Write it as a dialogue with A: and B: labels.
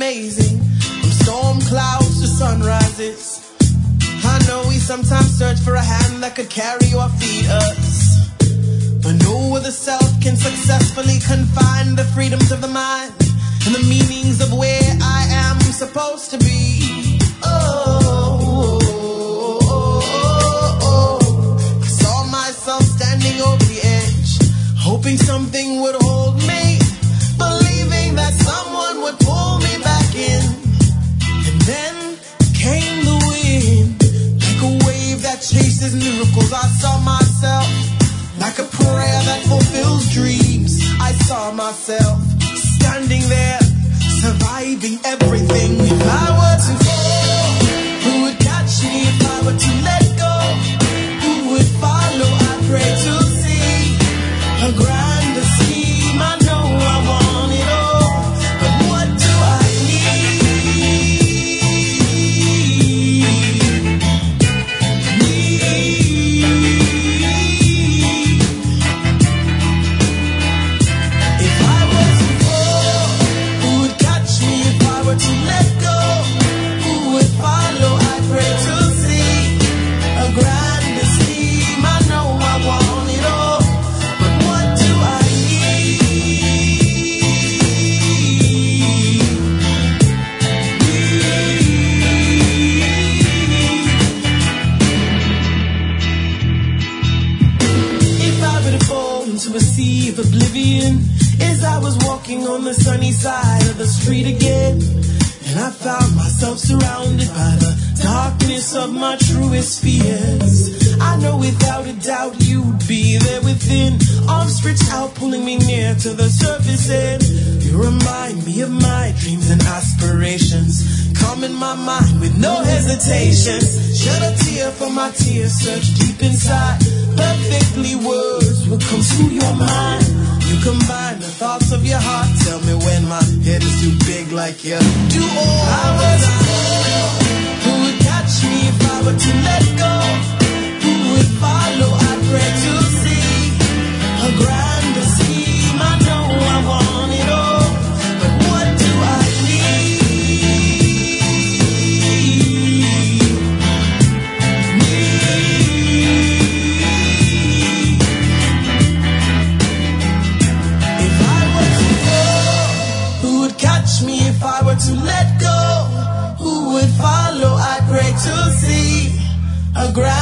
A: amazing. From storm clouds to sunrises. I know we sometimes search for a hand that could carry or feed us, but no other self can successfully confine the freedoms of the mind and the meanings of where I am supposed to be. Oh, I saw myself standing over the edge, hoping something would hold me, believing that someone would pull me back in. And then came the wind, like a wave that chases miracles. I saw myself like a prayer that fulfills dreams. I saw myself standing there, surviving everything. If I were to fall, who would catch me? If I were to let go, who would follow? I pray to see a grander scheme. I know I want it all, but what do I to let go, who would follow? I pray to see a grander scheme. I know I want it all, but what do I need? If I were to fall into a sea of oblivion, as I was walking on the sunny side of the street again, and I found myself surrounded by the darkness of my truest fears, I know without a doubt you'd be there within, arms stretched out, pulling me near to the surface. And you remind me of my dreams and aspirations, come in my mind with no hesitation. Shed a tear for my tears, search deep inside, perfectly words will come to your mind. You combine the thoughts of your heart. Tell me when my head is too big like you do. All I was who would catch me if I were to let go? Who would follow? I pray to see a grander scheme. I know I want it all, but what do I me if I were to let go? Who would follow? I pray to see a